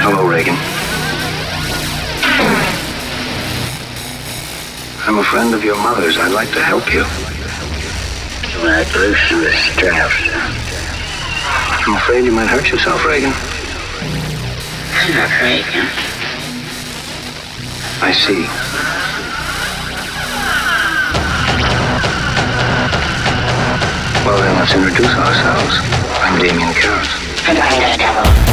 Hello, Reagan. I'm a friend of your mother's. I'd like to help you. You might loosen the straps. I'm afraid you might hurt yourself, Reagan. I'm not Reagan. I see. Well, then let's introduce ourselves. I'm Damien Karras. And I'm the devil.